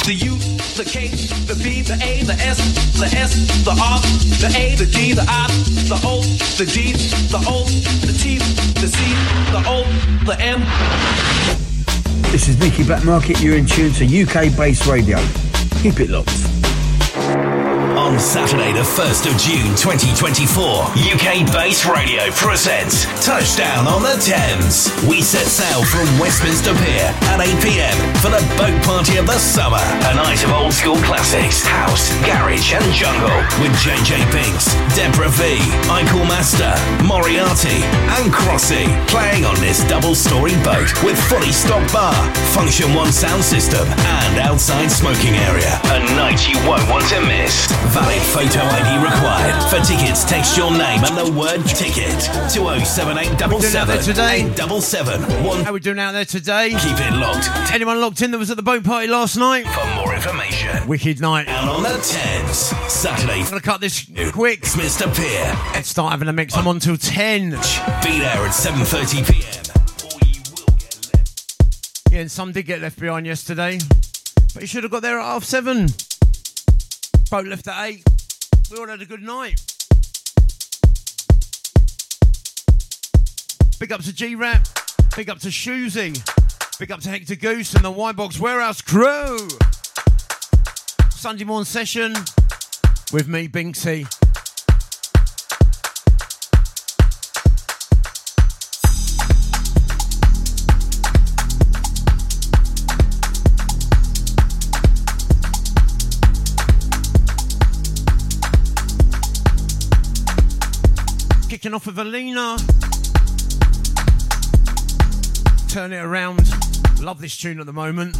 the U, the K, the B, the A, the S, the R, the A, the D, the I, the O, the D, the O, the T, the C, the O, the M. This is Nicky Blackmarket. You're in tune to UK Bass Radio. Keep it locked. On Saturday, the 1st of June 2024, UK Bass Radio presents Touchdown on the Thames. We set sail from Westminster Pier at 8 p.m. for the boat party of the summer. A night of old school classics, house, garage and jungle with JJ Binks, Deborah V, Eichel Master, Moriarty and Crossy playing on this double-story boat with fully stocked bar, Function 1 sound system and outside smoking area. A night you won't want to miss. Valid photo ID required. For tickets, text your name and the word ticket to 07877 877. How we doing out there today? Keep it locked. Anyone locked in that was at the boat party last night? For more information, wicked night. Down on the Thames, Saturday. I'm gonna cut this quick. Westminster Pier. Let's start having a mix. I'm on till 10. Be there at 7:30 p.m. Yeah, and some did get left behind yesterday, but you should have got there at 7:30. Boat left at 8. We all had a good night. Big up to G-Rap. Big up to Shoozy. Big up to Hector Goose and the White Box Warehouse crew. Sunday morning session with me, Binksy. Kicking off with Alina. Turn it around. Love this tune at the moment.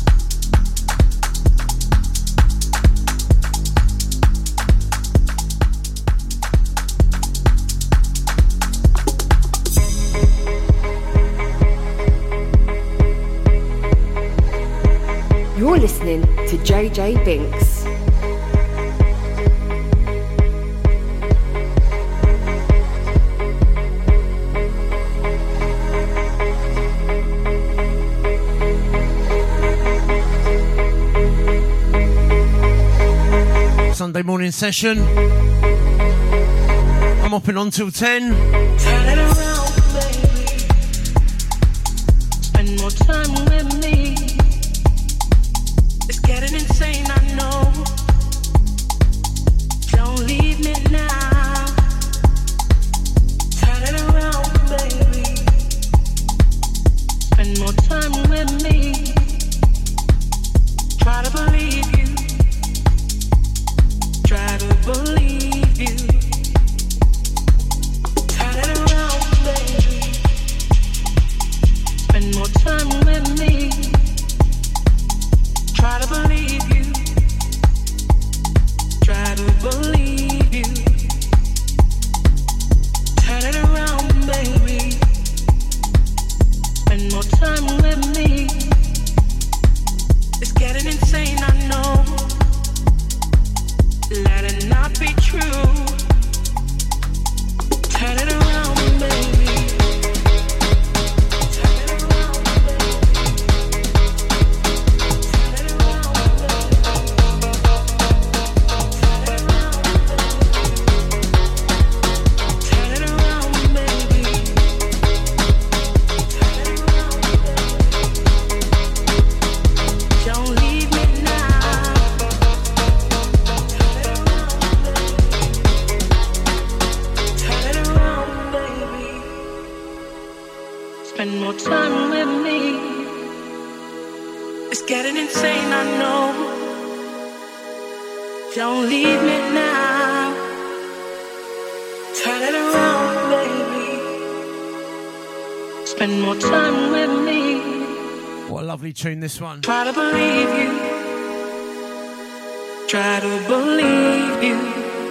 You're listening to JJ Binks. Sunday morning session. I'm hopping on till 10. Turn it around, baby. Spend more time with me. It's getting insane, I know. Don't leave me now. Turn it around, baby. Spend more time with me. Try to believe you. Try to believe you. Turn it around, baby. Spend more time with me. Try to believe you. Try to believe you. Turn it around, baby. Spend more time with me. It's getting insane, I know. Let it not be true. Turn it around, baby. Turn it around, baby. Turn it around, baby. Turn it around, baby. Turn it around, baby. Don't leave me now. Spend more time with me. It's getting insane, I know. Don't leave me now. Turn it around, baby. Spend more time with me. What a lovely tune this one. Try to believe you. Try to believe you.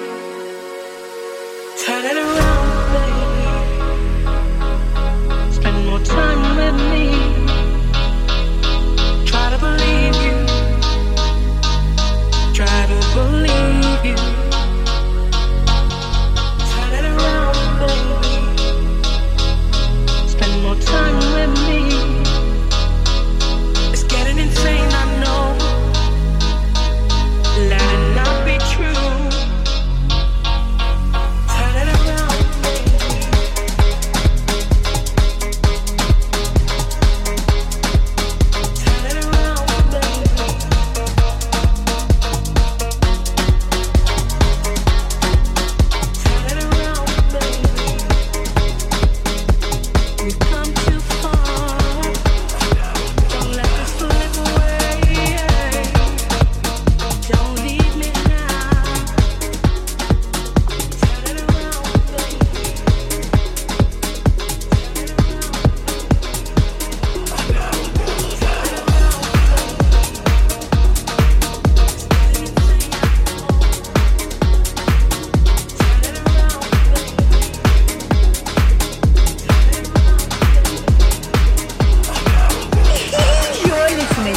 Turn it around, baby. Spend more time with me. Try to believe you. Try to believe you. Turn it around, baby. Spend more time with me. It's getting insane, I know.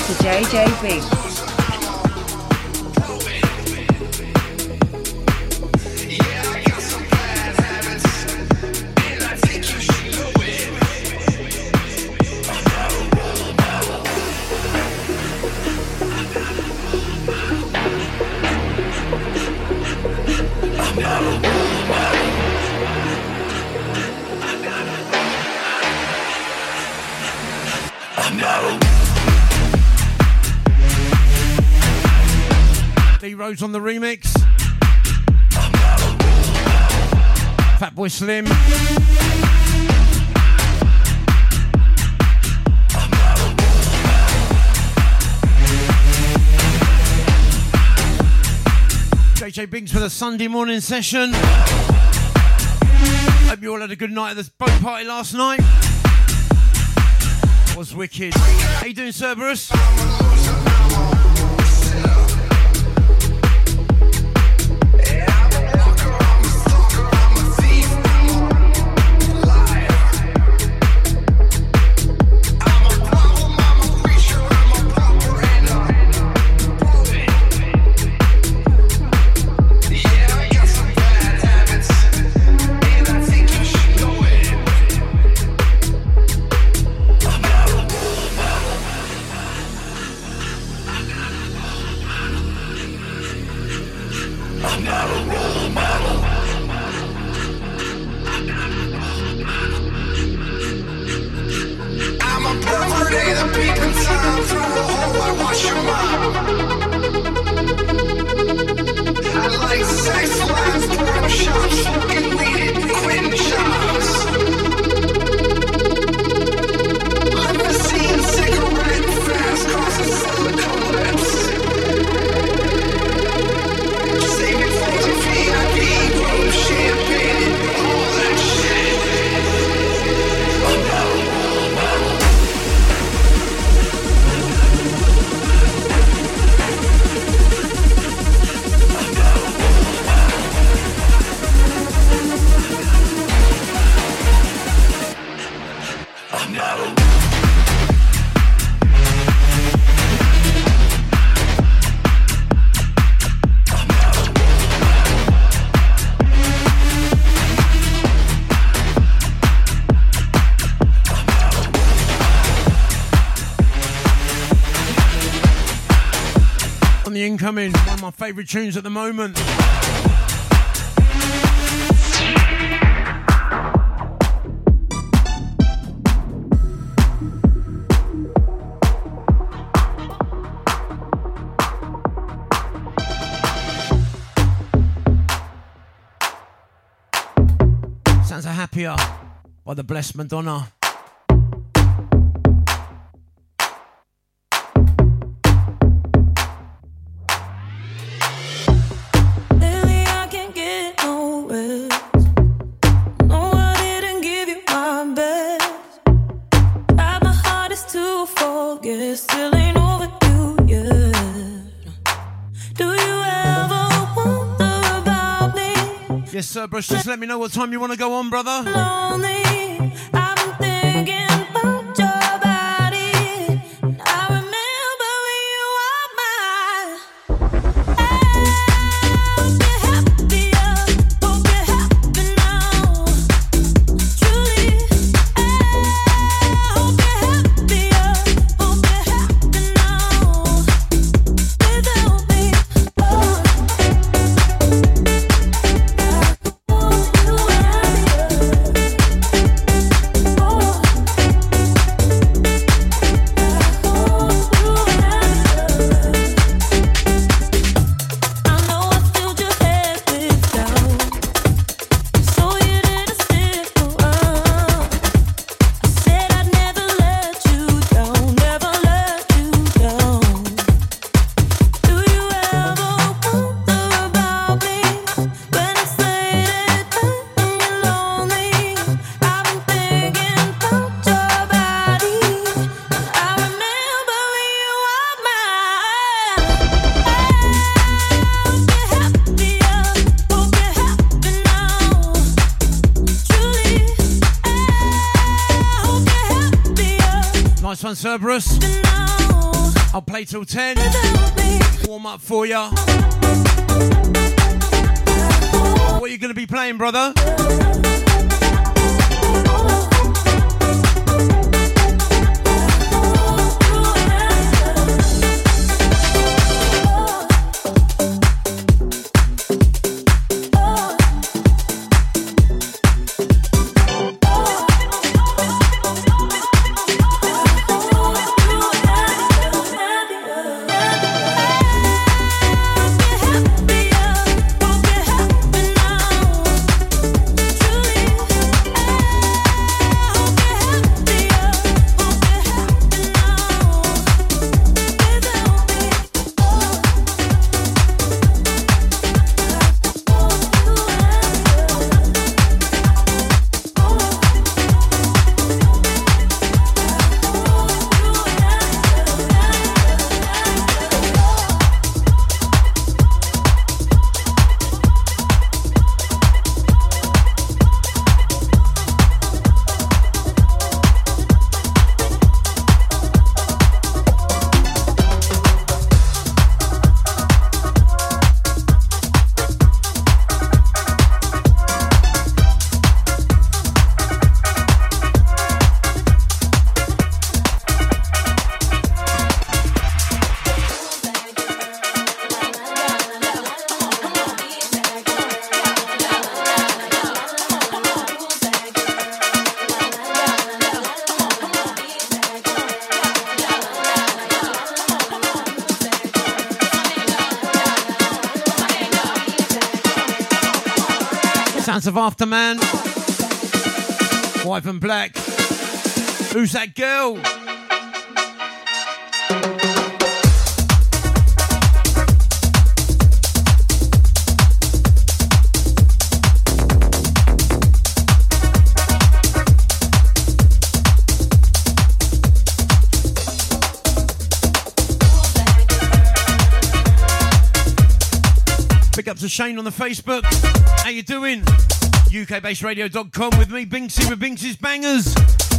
to JJ Binks. D-Rose on the remix. Fatboy Slim. JJ Binks for the Sunday morning session. Hope you all had a good night at the boat party last night. It was wicked. How you doing, Cerberus? Incoming, one of my favourite tunes at the moment. Sounds a Happier by the Blessed Madonna. Cerberus, just let me know what time you want to go on, brother. Lonely, I've been thinking about your body. I remember when you were mine. Hope you're happier, hope you're happy now. Truly, hope you're happier, hope you're happy now. Without me, Cerberus. I'll play till 10. Warm up for ya. What are you going to be playing, brother? Sounds of Afterman. White and Black. Who's that girl? Big up to Shane on the Facebook. How you doing? UKBassRadio.com with me, Binksy, with Binksy's Bangers.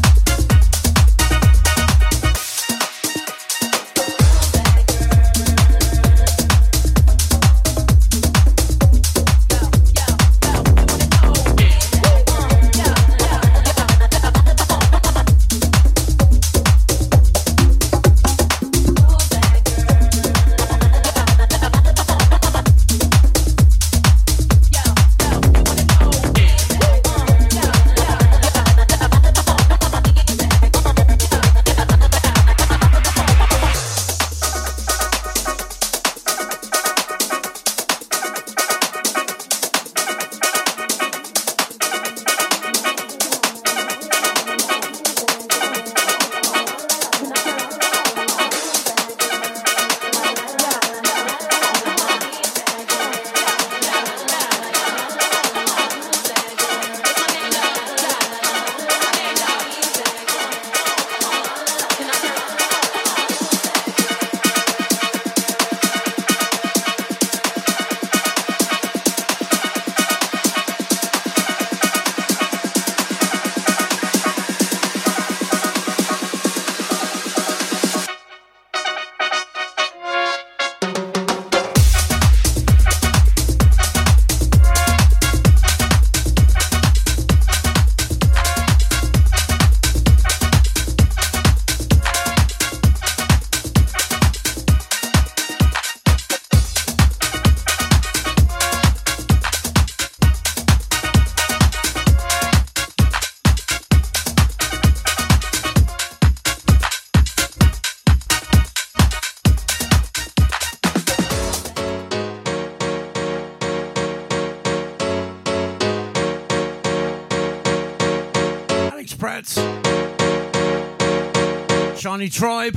Shiny Tribe,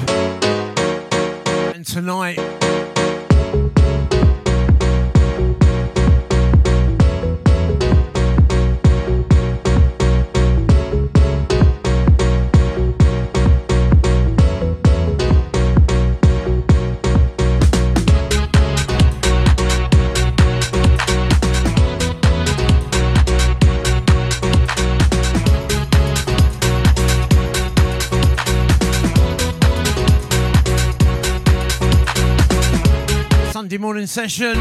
and tonight Sunday morning session.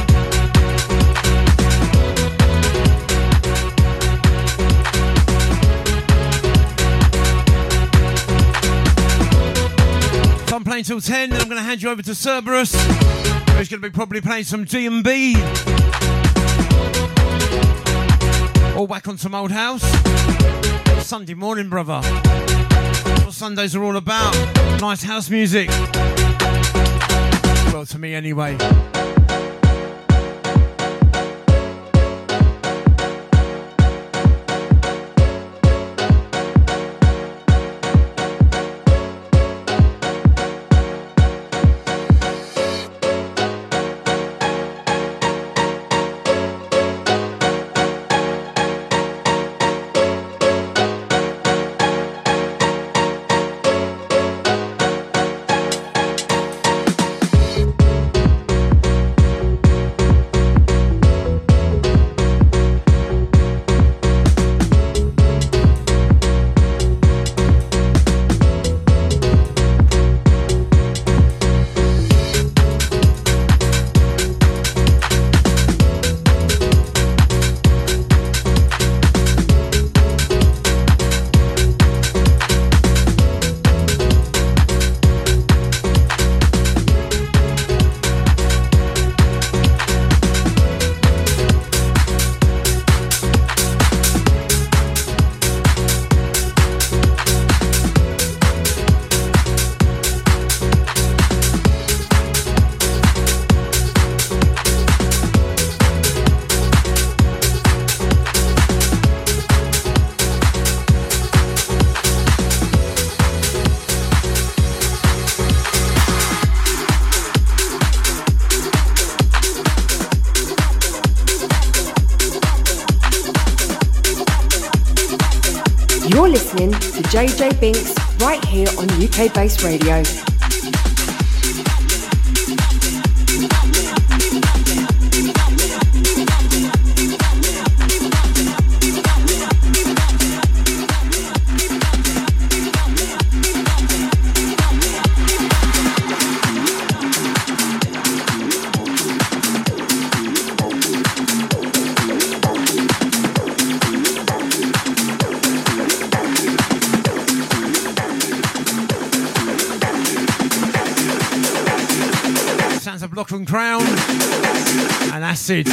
So I'm playing till 10, then I'm going to hand you over to Cerberus, who's going to be probably playing some D&B. All back on some old house. Sunday morning, brother. That's what Sundays are all about. Nice house music. Well, to me anyway. You're listening to JJ Binks right here on UK Bass Radio. Lachlan Crown and Acid.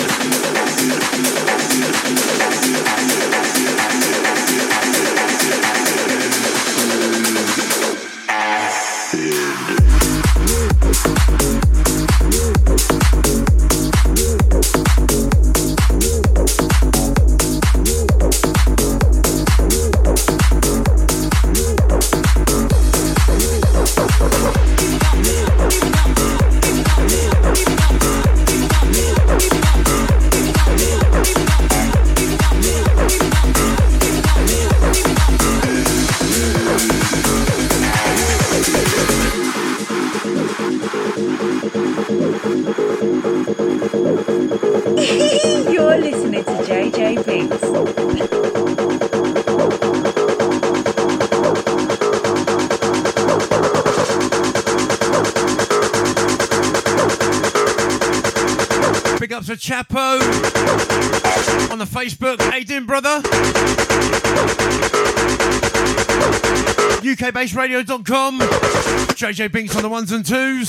You're listening to JJ Binks. Big ups to Chapo on the Facebook. How you doing, brother? UKBassRadio.com. JJ Binks on the ones and twos.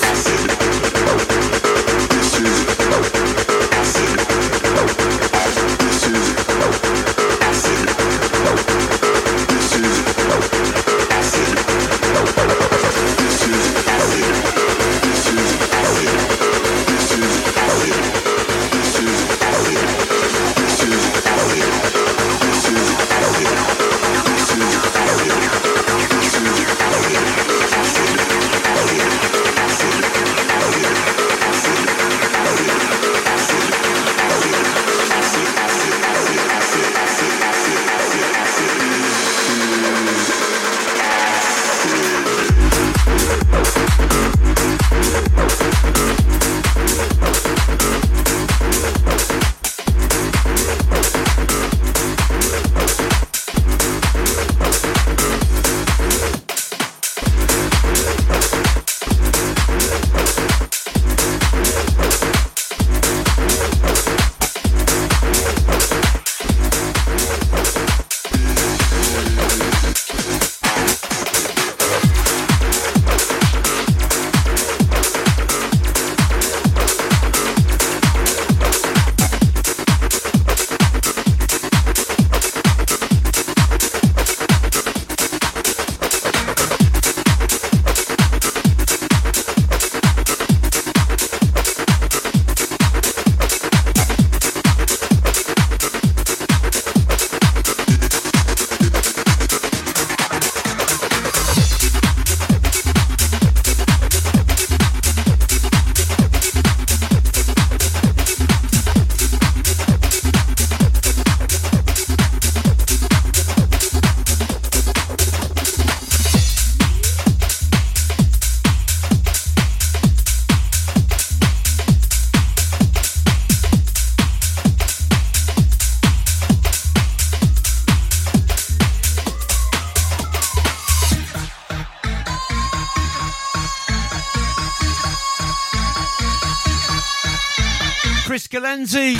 Chris Galenzi.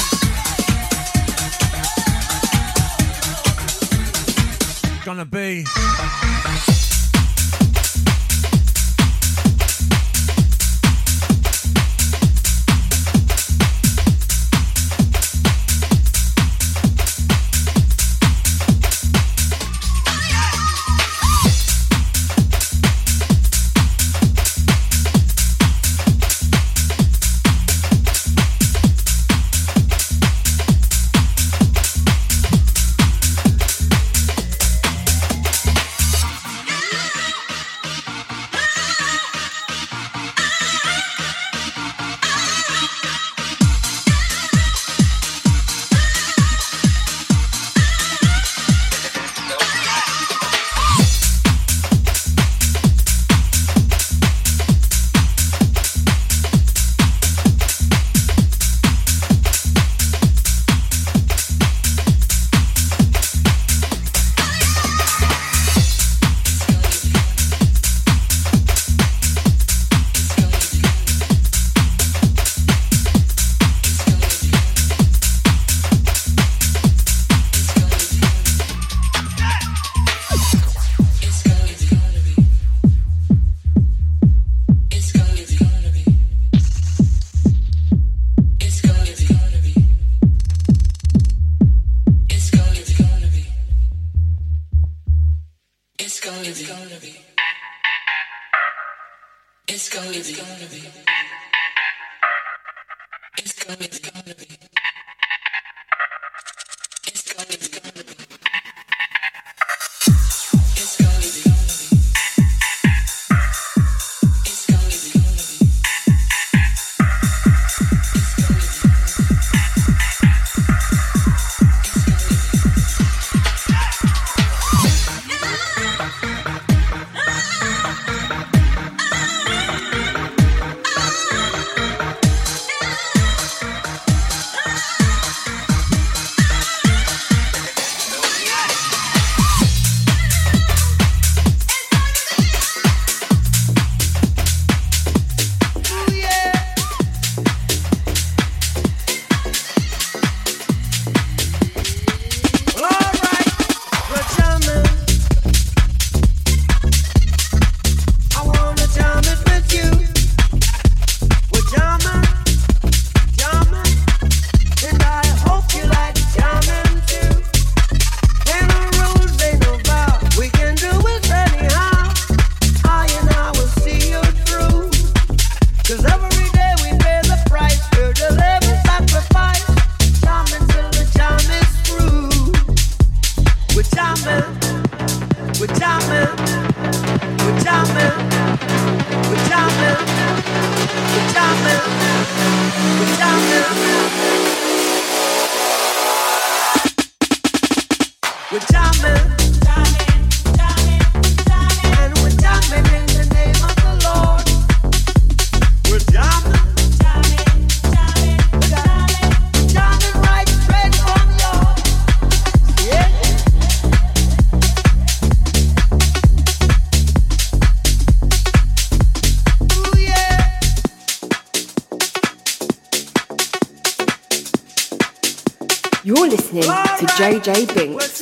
Gonna be. You're listening to JJ Binks.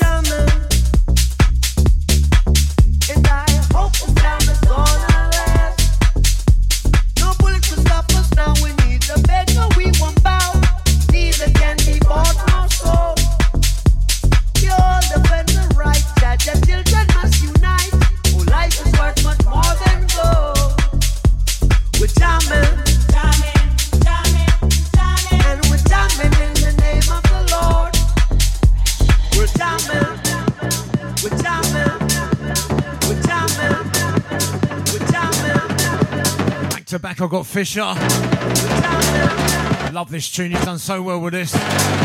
Back, I've got Fisher. Love this tune, he's done so well with this.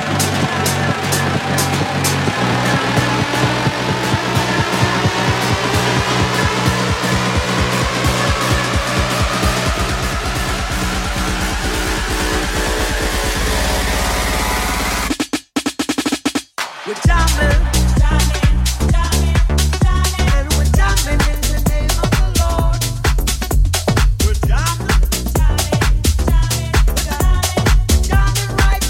We're jamming. Right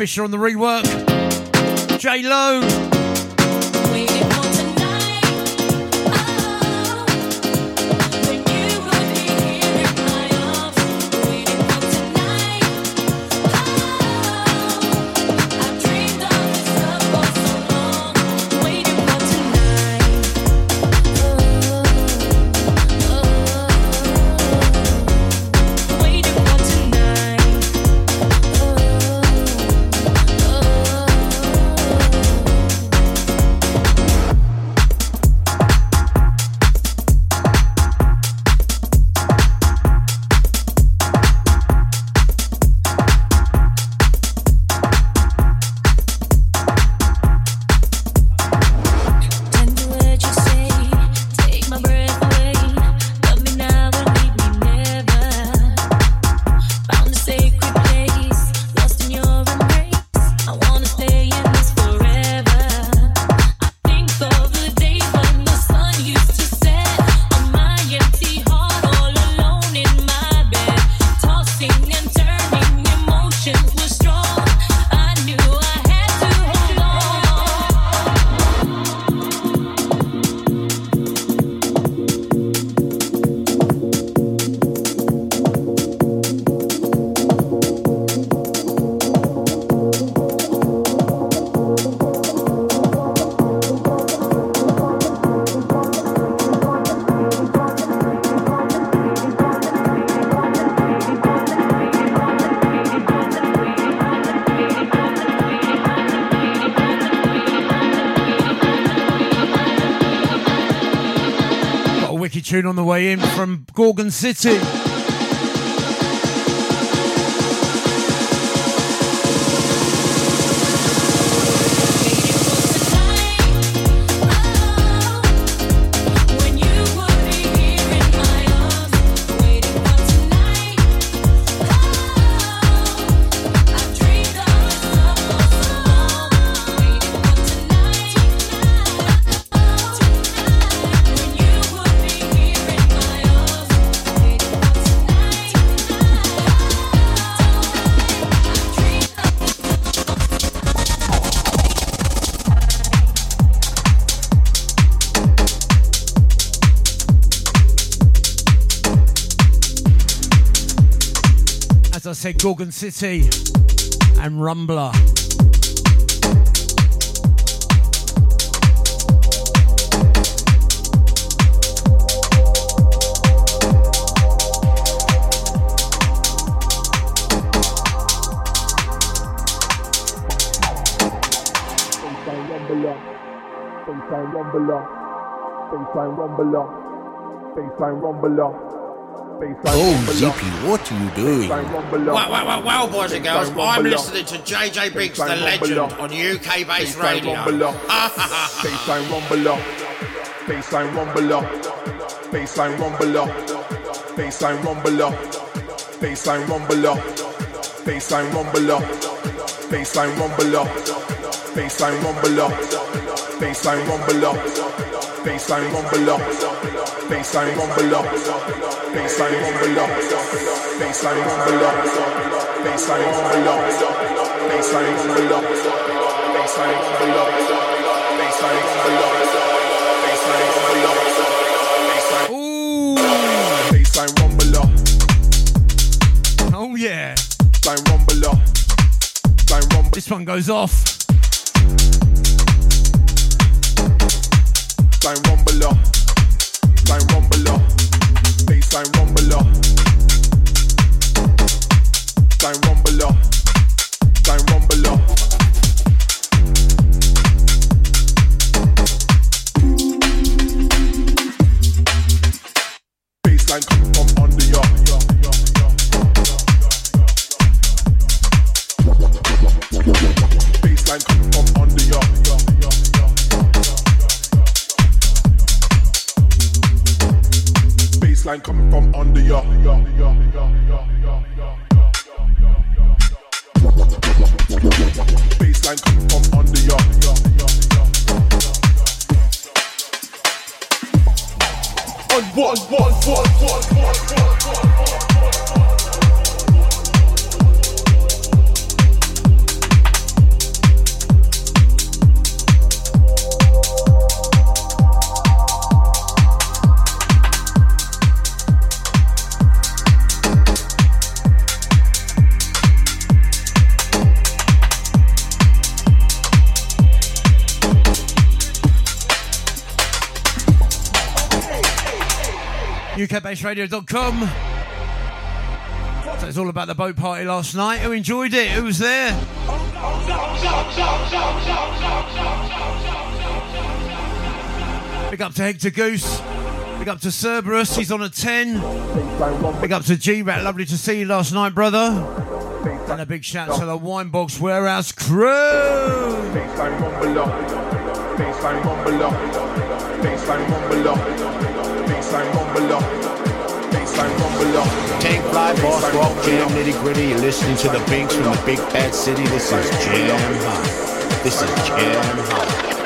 Fisher on the rework. J Lo. Tune on the way in from Gorgon City. I said Gorgon City and Rumbler. Oh, Zippy, what are you doing? Well, boys and girls, I'm listening to JJ Biggs, the legend, on UK-based radio. Baseline rumbler, baseline rumbler, baseline rumbler, baseline rumbler, baseline rumbler, baseline rumbler, baseline rumbler, baseline rumbler, baseline rumbler, baseline rumbler, baseline rumbler, baseline rumbler, baseline rumbler, baseline rumbler, baseline rumbler, baseline rumbler, baseline rumbler, baseline rumbler, baseline rumbler. Oh yeah. Baseline rumbler. This one goes off. Baseline rumbler. Baseline rumbler. Baseline rumbler. Baseline rumbler. Baseline rumbler. Baseline coming from under your. Baseline coming from under your. Baseline coming from under your. Baseline coming from under your. On one. UKBassRadio.com. So it's all about the boat party last night. Who enjoyed it? Who was there? Big up to Hector Goose. Big up to Cerberus. He's on a 10. Big up to G-Rat. Lovely to see you last night, brother. And a big shout to the Winebox Warehouse crew. Baseline rumble up. Baseline rumble up. Baseline rumble up. Baseline rumble up. Baseline rumble up. Tank Fly, Boss Walk, Jam, Nitty Gritty. You're listening to the Binks from the Big Bad City. This is Jam Hot. This is Jam Hot.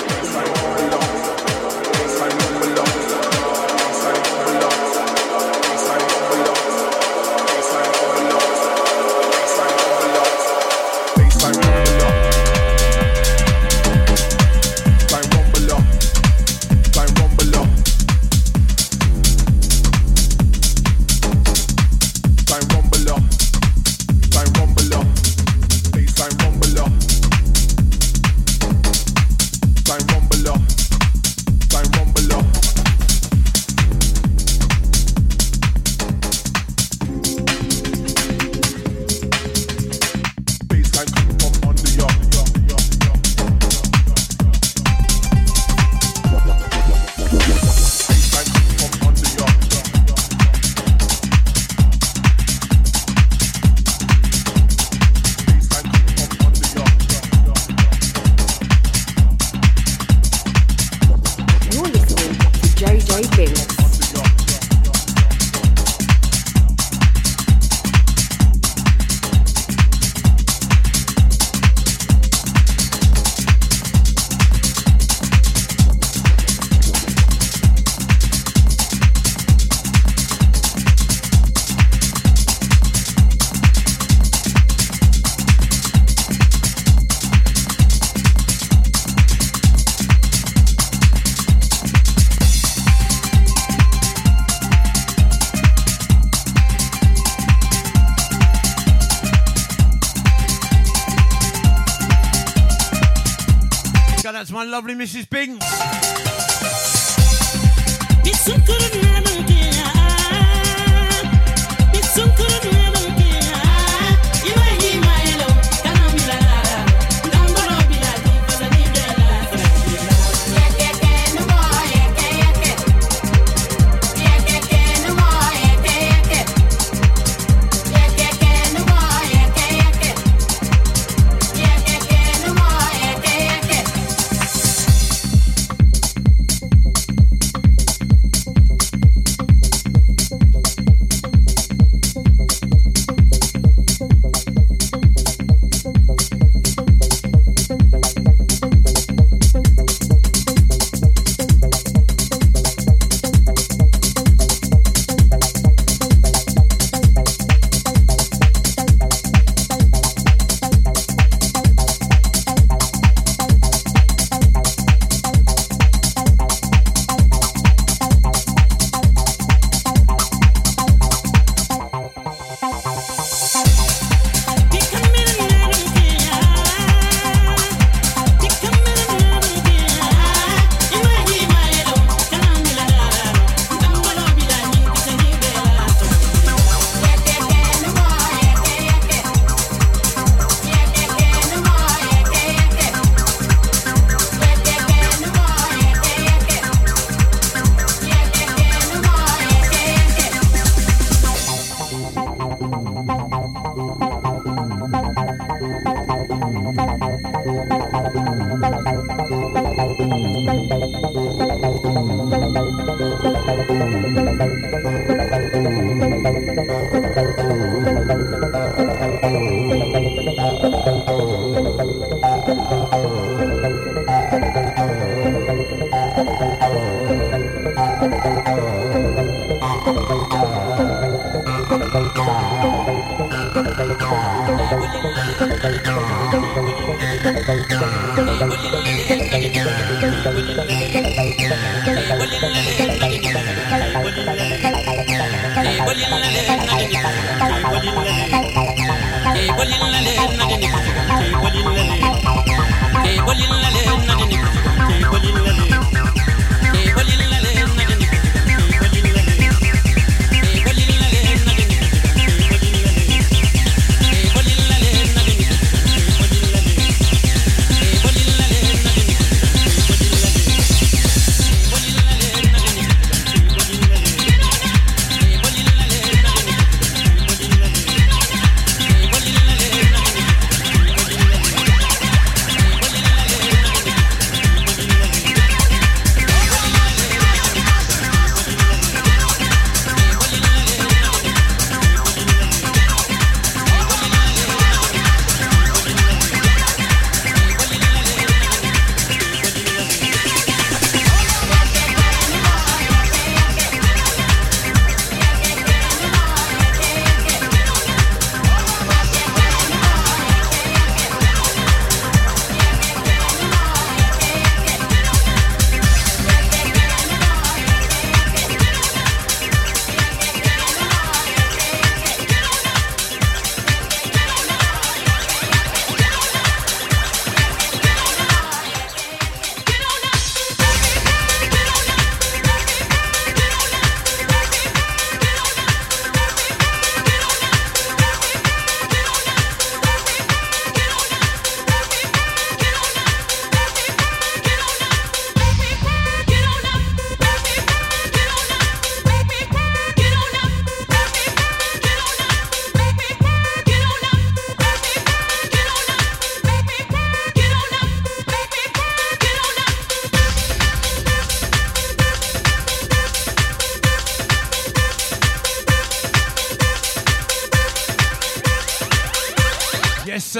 Lovely Mrs. Bing.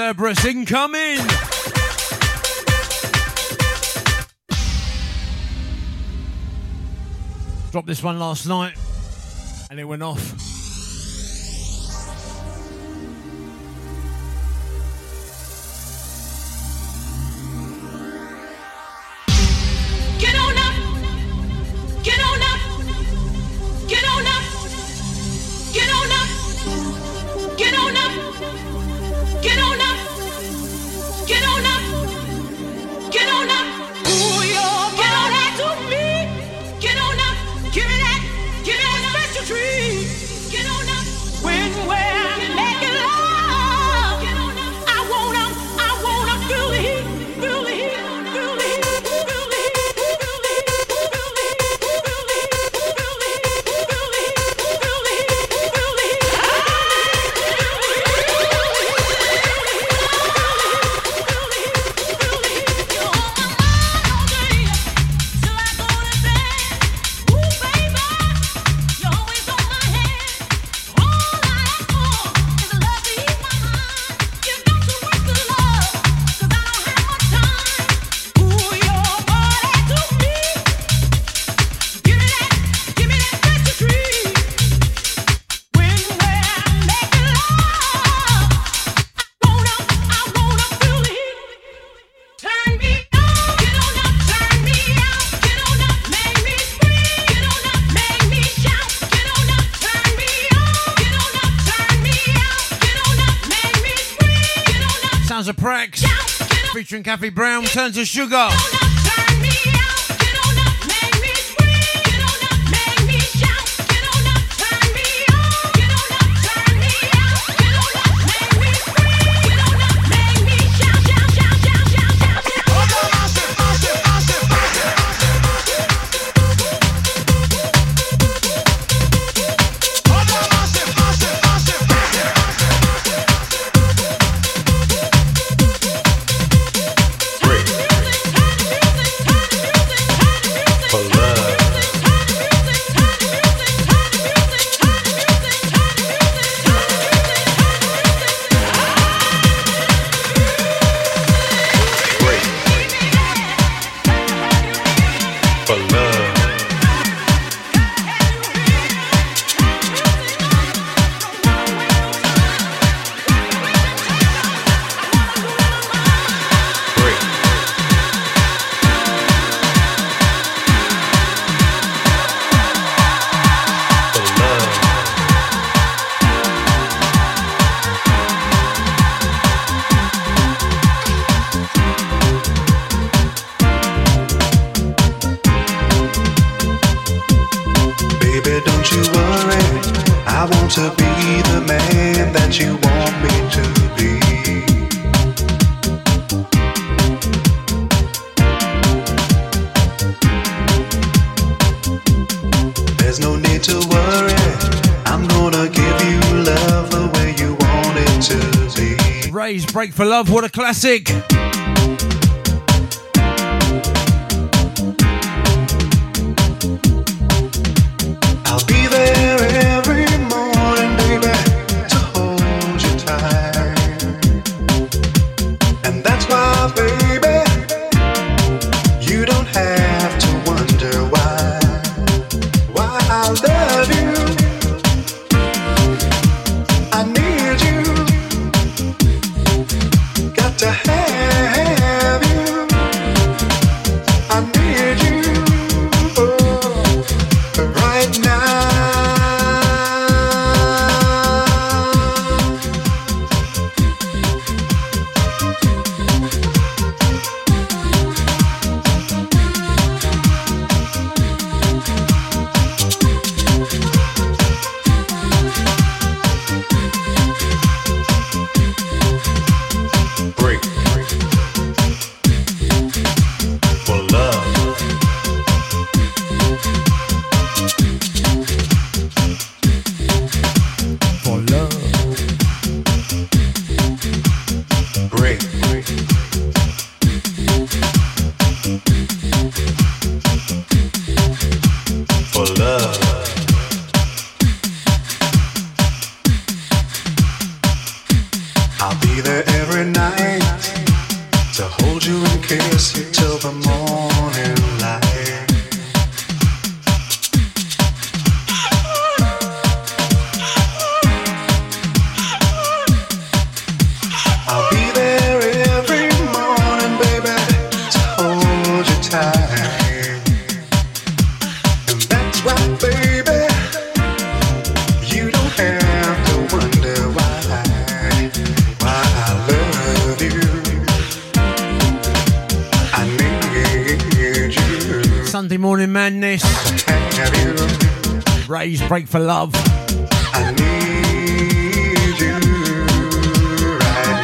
Cerberus incoming. Dropped this one last night and it went off. Get on up, get on up, get on up, get on up, get on up, get on up, get on up, get on up. Ooh, yo, get on that to me. Get on up, give me that special treat. Get on up, when we're making love. Get on up, I wanna feel the heat, feel the heat, feel the heat, feel the heat. Sounds of Prax featuring Kathy Brown, Turn to Sugar. Break for Love, what a classic. I'll be there every morning, baby, to hold you tight. And that's why, baby, you don't have to wonder why I love you. I need you. To have you, I need you right now. I'll be there every night. to hold you and kiss till the morning light. I'll be there every morning, baby, to hold you tight. And that's why, baby, you don't have to wonder why I love you. I need you. Sunday morning madness. Ray's Break for Love. I need you right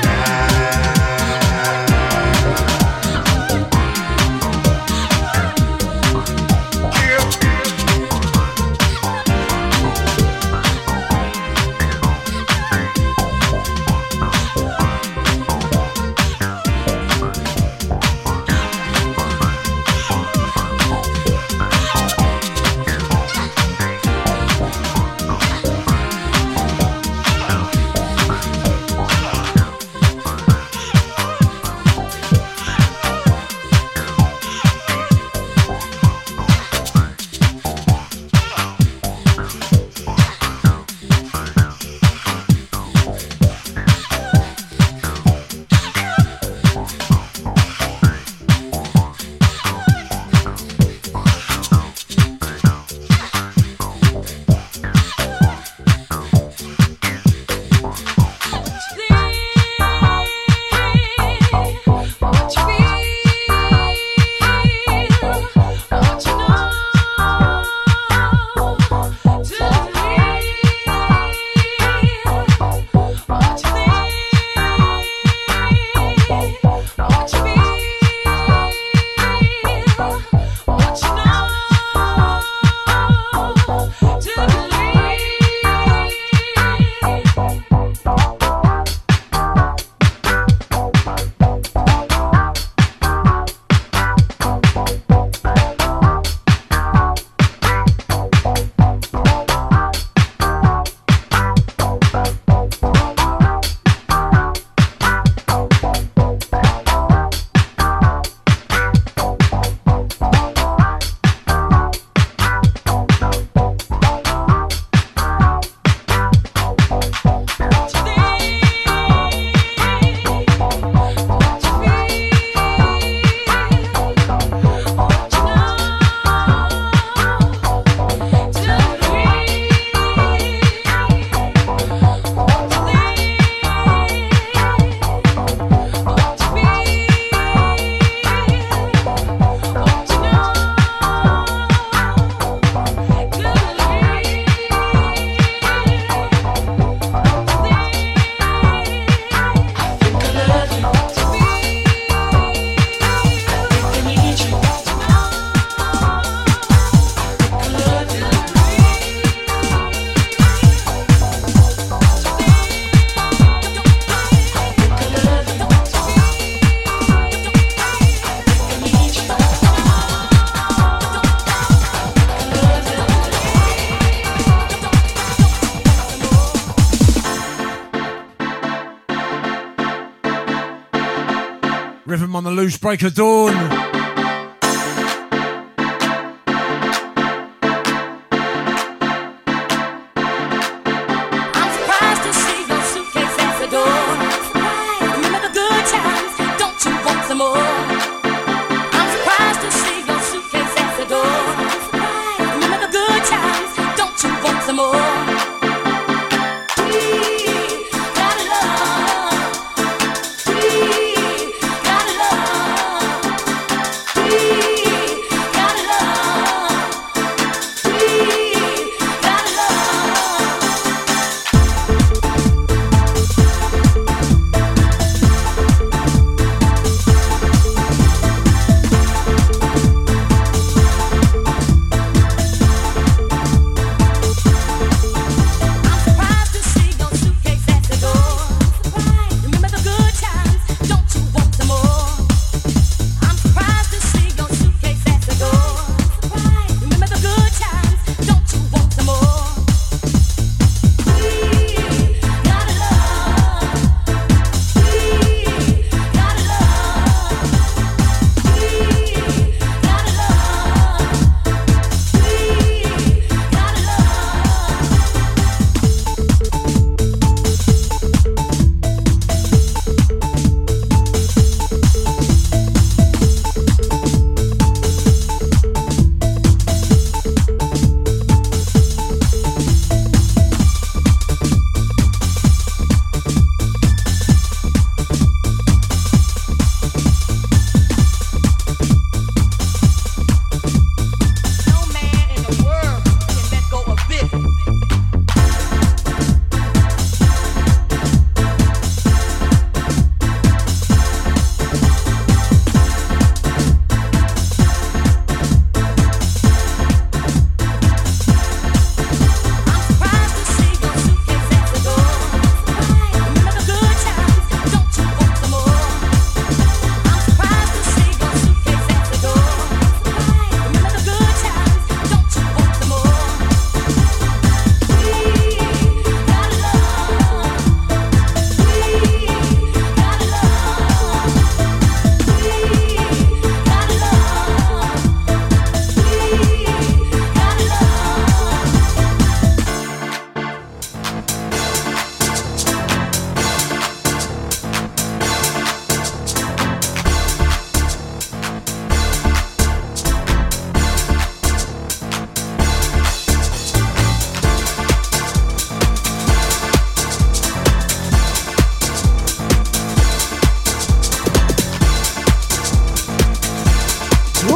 Rhythm on the loose, break of dawn.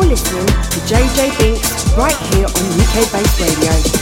listening to JJ Binks right here on UK Bass Radio.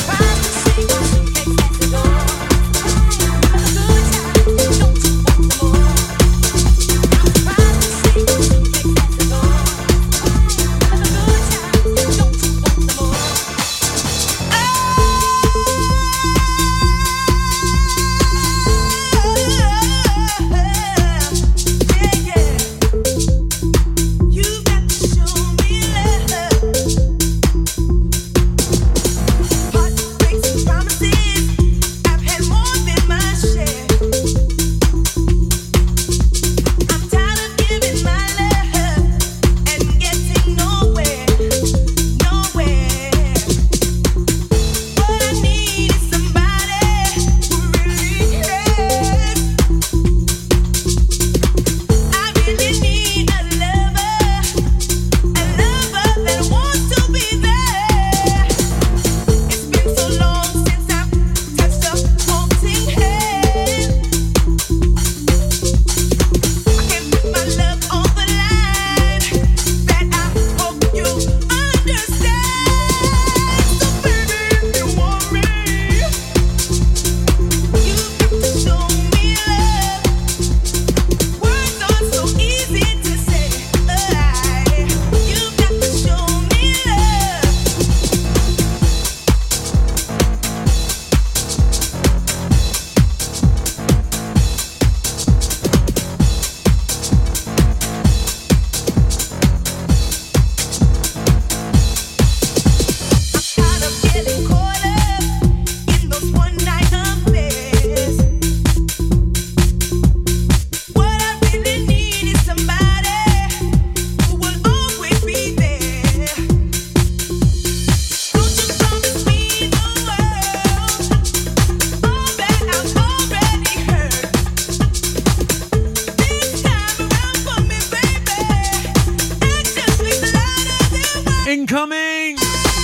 Incoming!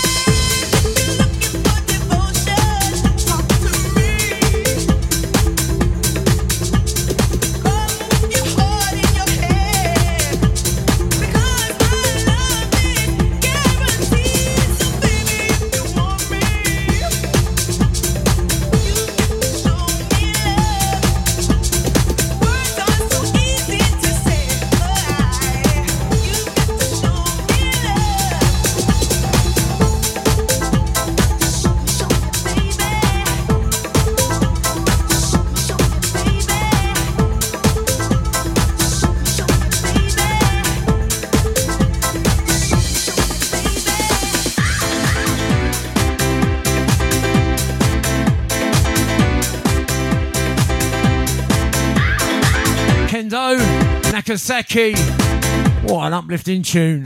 Nakasaki. What an uplifting tune.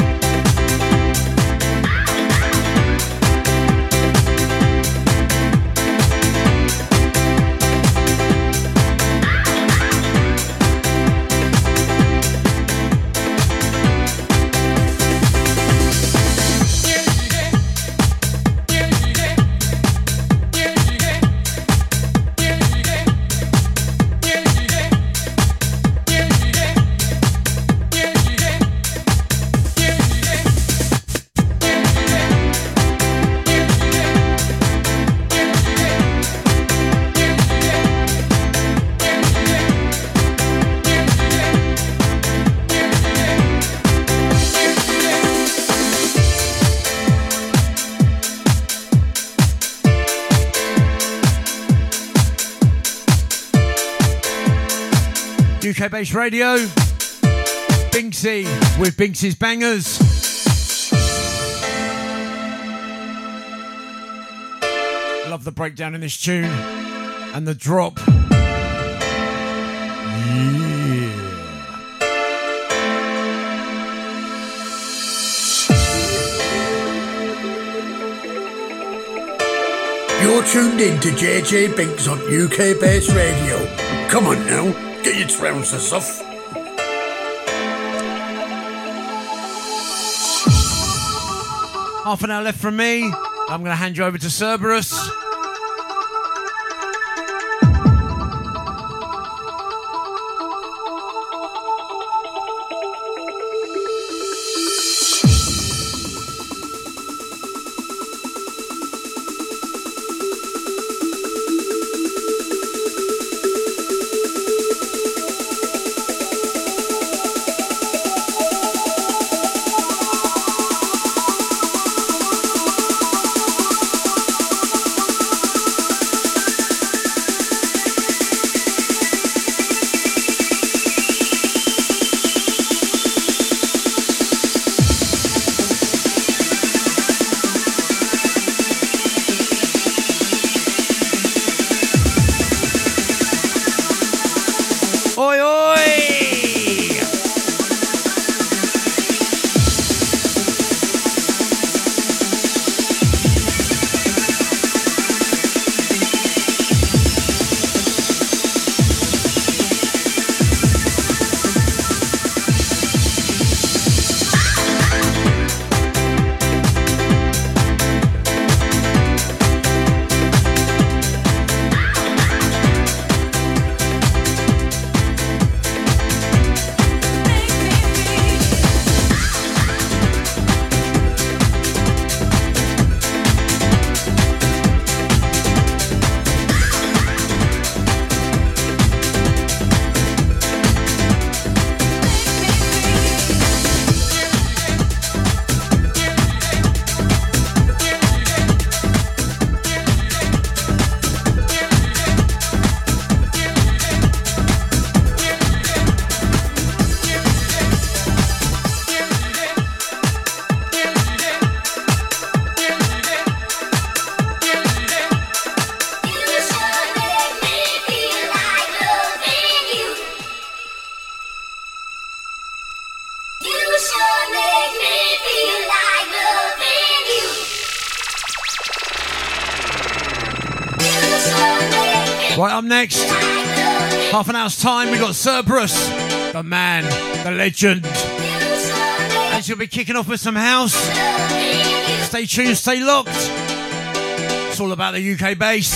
UK Bass Radio, Binksy with Binksy's Bangers. Love the breakdown in this tune and the drop. Yeah. You're tuned in to JJ Binks on UK Bass Radio. Come on now, get your trousers off. Half an hour left from me. I'm going to hand you over to Cerberus. Right, up next, half an hour's time, we got Cerberus, the man, the legend. And she'll be kicking off with some house. Stay tuned, stay locked. It's all about the UK bass.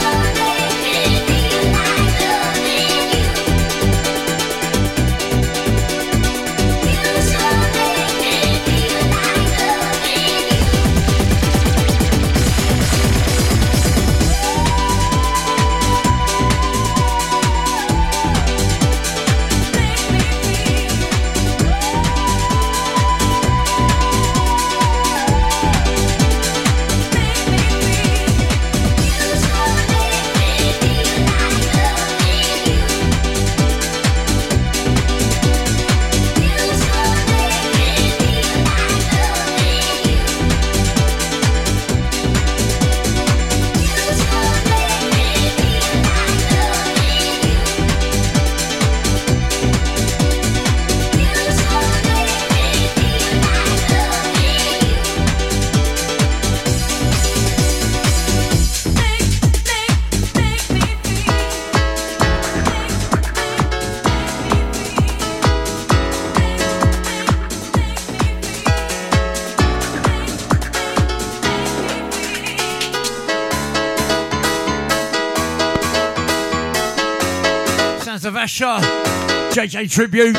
JJ Tribute,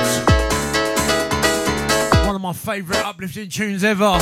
one of my favourite uplifting tunes ever.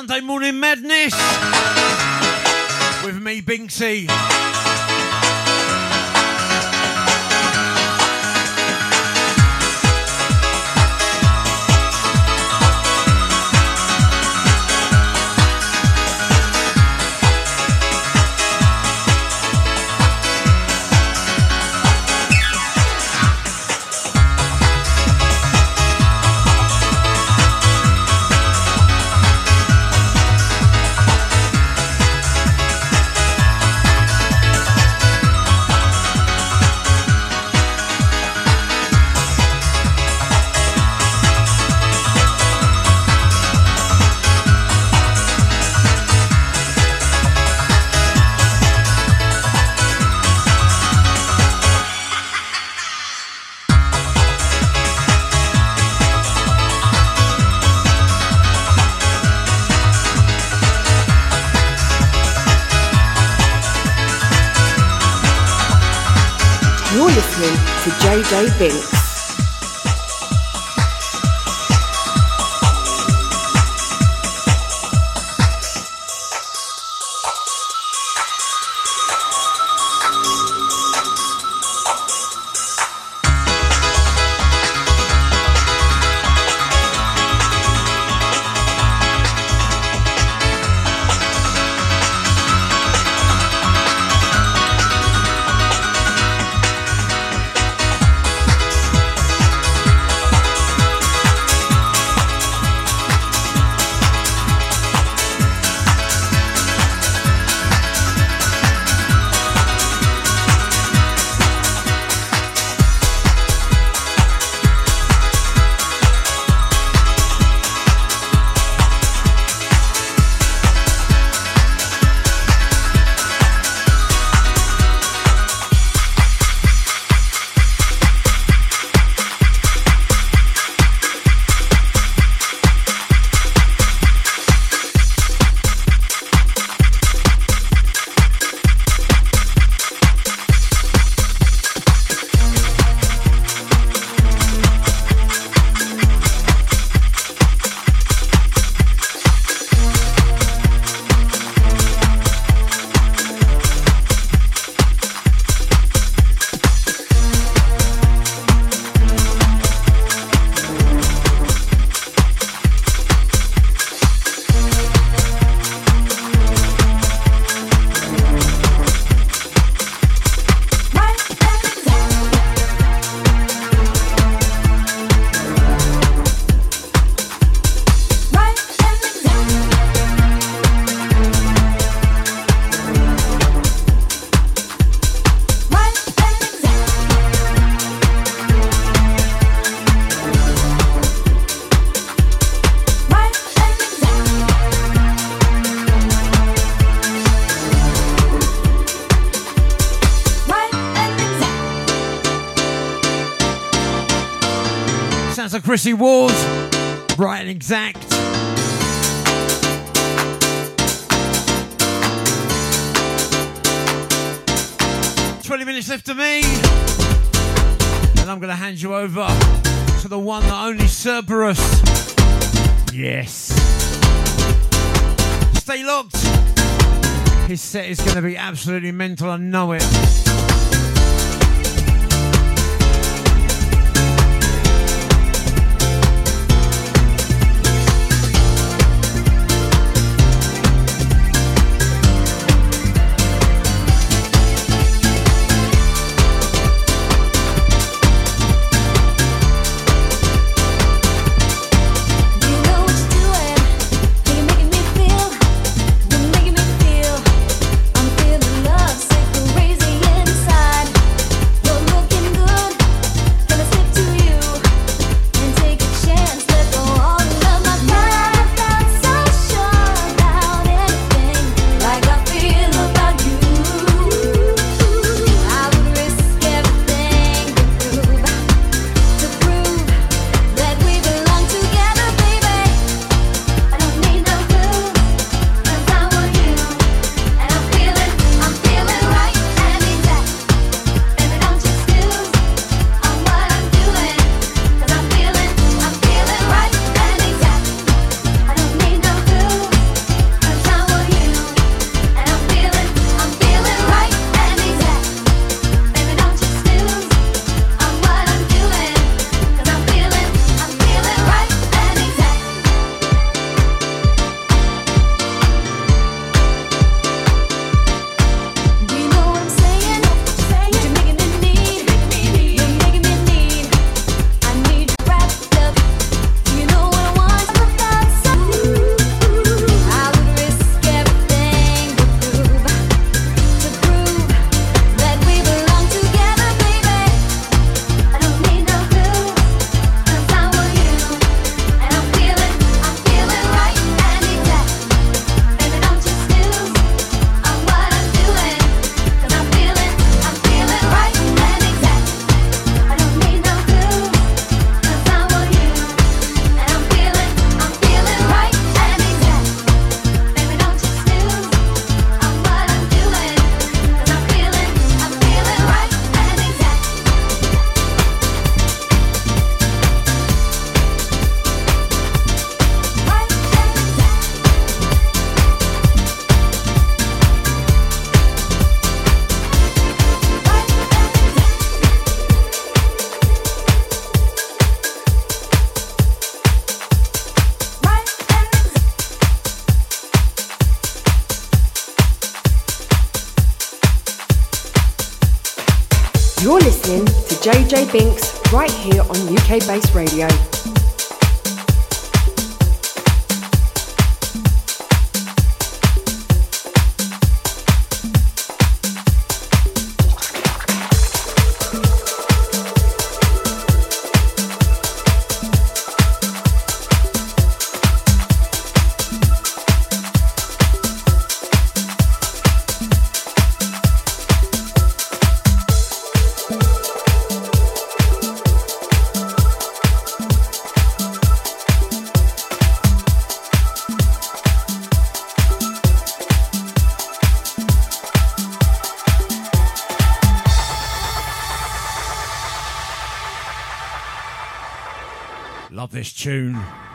Sunday Morning Madness with me, Binksy. To JJ Binks. Chrissy Ward, right and exact. Minutes left to me, and I'm going to hand you over to the one that only Cerberus. Yes. Stay locked. His set is going to be absolutely mental, I know it. Making me feel, I'm feeling love sick and crazy. You're listening to JJ Binks right here on UK Bass Radio. Love this tune.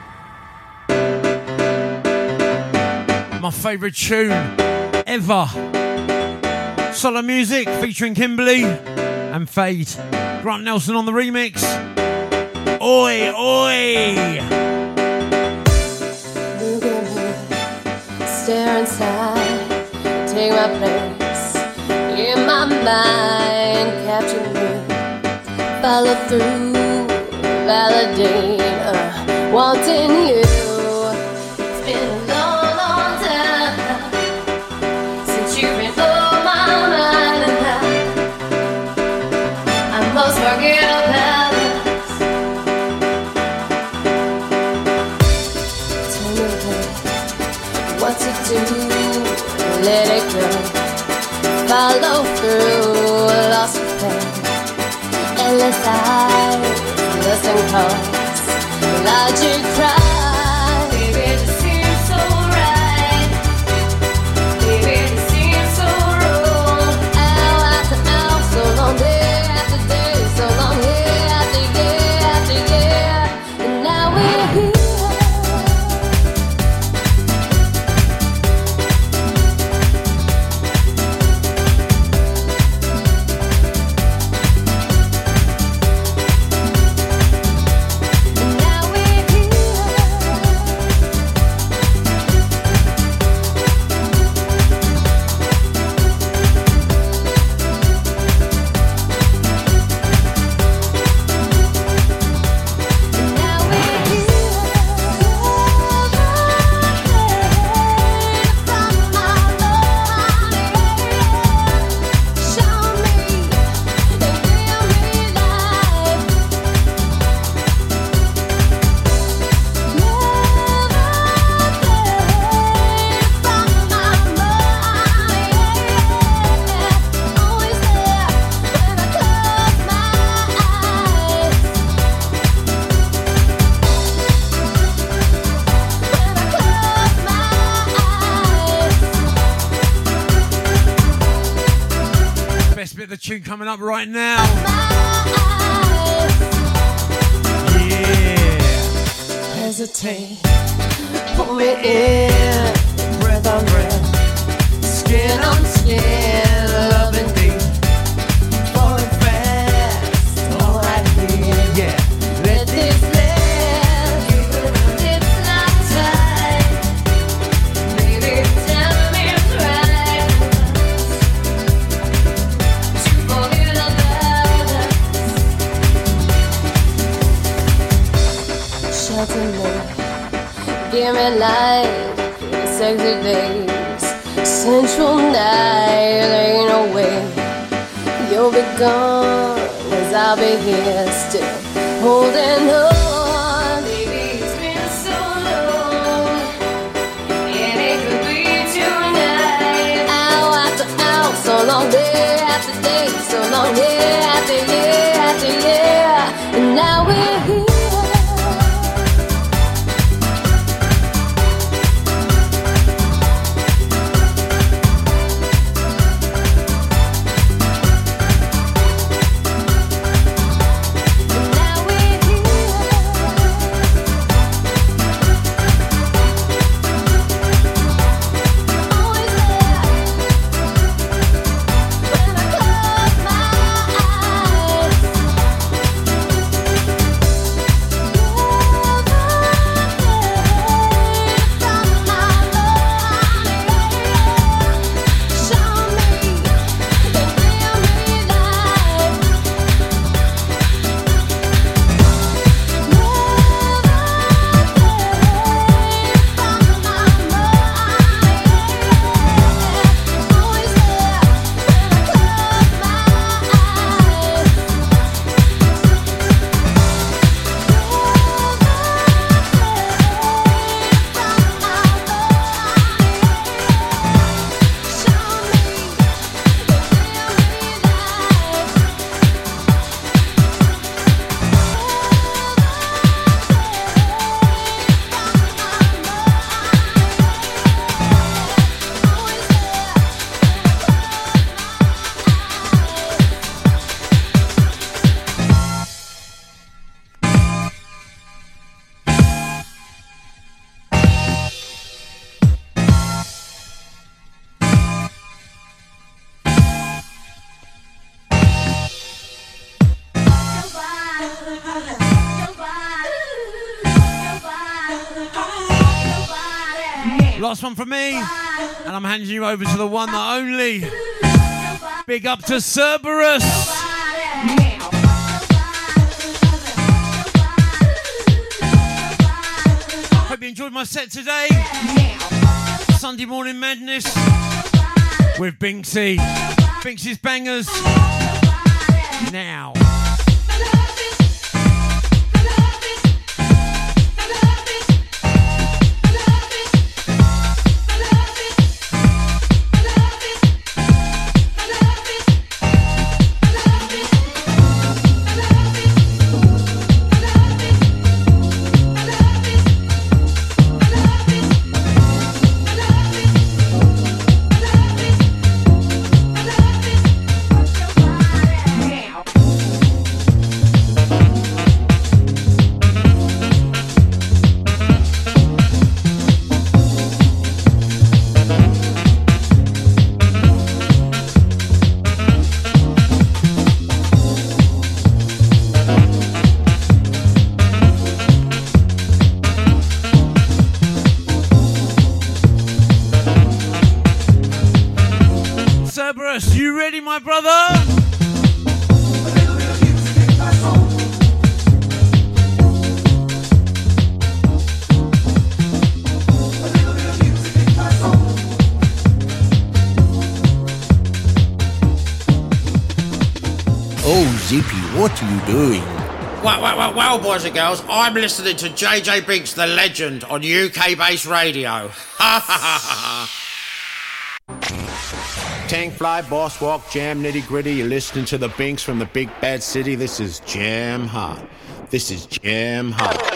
My favourite tune ever. Solo music featuring Kimberly and Fade. Grant Nelson on the remix. Oi, oi! Look at me, stare inside, take my place in my mind, capture me, follow through, validate, wanting you. It's been a long, long time since you've been on my mind, and I must forget about it. Tell me what to do, let it go, follow through, lost your pain, endless eyes. Listen cause logic cries. Baby, this seems so right. Baby, this seems so wrong. Hour after hour, so long day after day, so long year after year after year, and now we're here. Tune coming up right now. Yeah. Hesitate, pull me in, breath on breath, skin on skin, love and deep, falling fast, all right here, yeah. Let this last, even when it's not tight. Maybe tell me it's right. Shelter me, give me light, sexy days, sensual night, ain't no way you'll be gone, as I'll be here still, holding on. Baby, it's been so long, and it could be tonight. Hour after hour, so long day after day, so long year after year after year, and now we're here. Last one from me, and I'm handing you over to the one, the only. Big up to Cerberus. Hope you enjoyed my set today. Sunday morning madness with Binksy. Binksy's bangers. Now. You ready, my brother? Oh, Zippy, what are you doing? Well, boys and girls, I'm listening to JJ Binks, the legend, on UK-based radio. Ha ha ha ha. Tank fly, boss walk, jam nitty gritty. You're listening to the Binks from the big bad city. This is Jam Hot. This is Jam Hot.